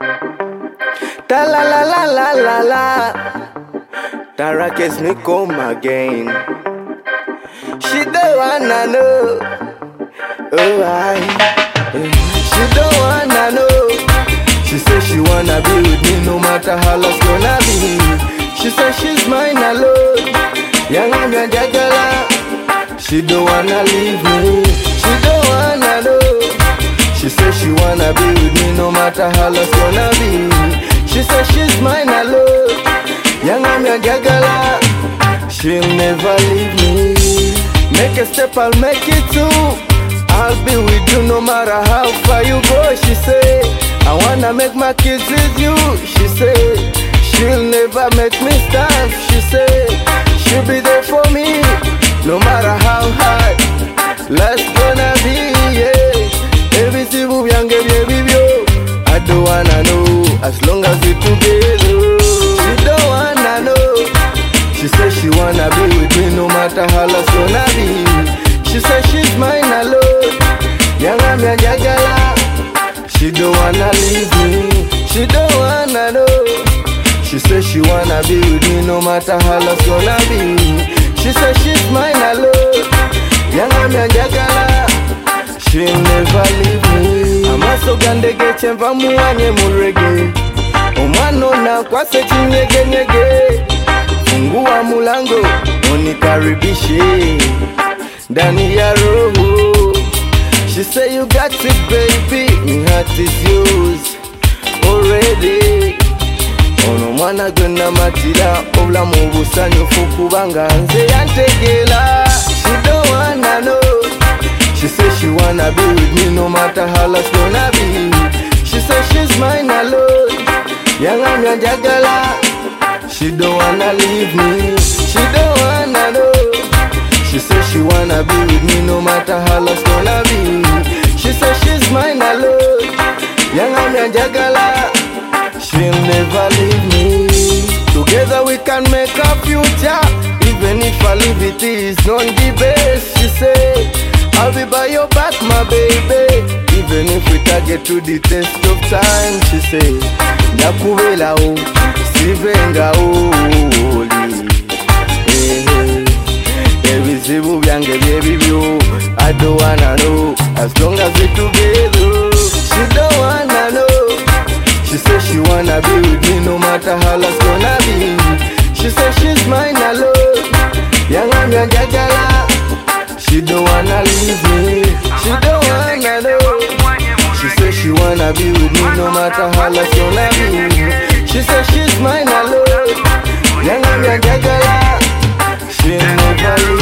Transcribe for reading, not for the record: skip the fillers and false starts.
Ta la la la la la la. Tara kiss me come again. She don't wanna know. Oh I. She don't wanna know. She says she wanna be with me no matter how life's gonna be. She says she's mine alone. Young and jagala. She don't wanna leave me. She don't wanna know. She says she wanna be with me no matter how life's gonna be. She says she's mine alone. Young and jagala. She'll never leave me. Make a step, I'll make it too. I'll be with you no matter how far you go. She said, I wanna make my kids with you. She said, she'll never make me stand. She said, she'll be there for me no matter how hard life's gonna be, yeah. Every single young baby, yo. I don't wanna know as long as we're together. She don't wanna know. She says she wanna be with me no matter how life's gonna be. She says she's mine alone. Young and jagala. She don't wanna leave me. She don't wanna know. She says she wanna be with me no matter how life's gonna be. She says she's mine alone. Young and jagala. She'll never leave me. Amaso gandege chemva muanye murege. Omano na kwase chinyege nyege. Fungua mulango unikaribishe ndani ya roho. She say you got it baby, my heart is yours already. Ono mwana gwena matira obla mubusanyo fukubanga nze yantegela. She don't wanna know. She says she wanna be with me no matter how life's gonna be. She says she's mine alone. Young and jagala. She don't wanna leave me. She don't wanna know. She says she wanna be with me no matter how life's gonna be. She says she's mine alone. Young and jagala. She'll never leave me. Together we can make a future. Even if I leave it is not the best. She said, I'll be by your back my baby. Even if we can't get through the test of time. She said, Nakuvela o, Sivenga oli. Everything byange byebibyo. I don't wanna know as long as we're together. She don't wanna know. She says she wanna be with me no matter how life's gonna be. She says she's mine alone. Young and jagala. She don't wanna leave me. She don't wanna know. She says she wanna be with me no matter how life's gonna be. She says she's mine alone. Young and jagala. She'll never leave me.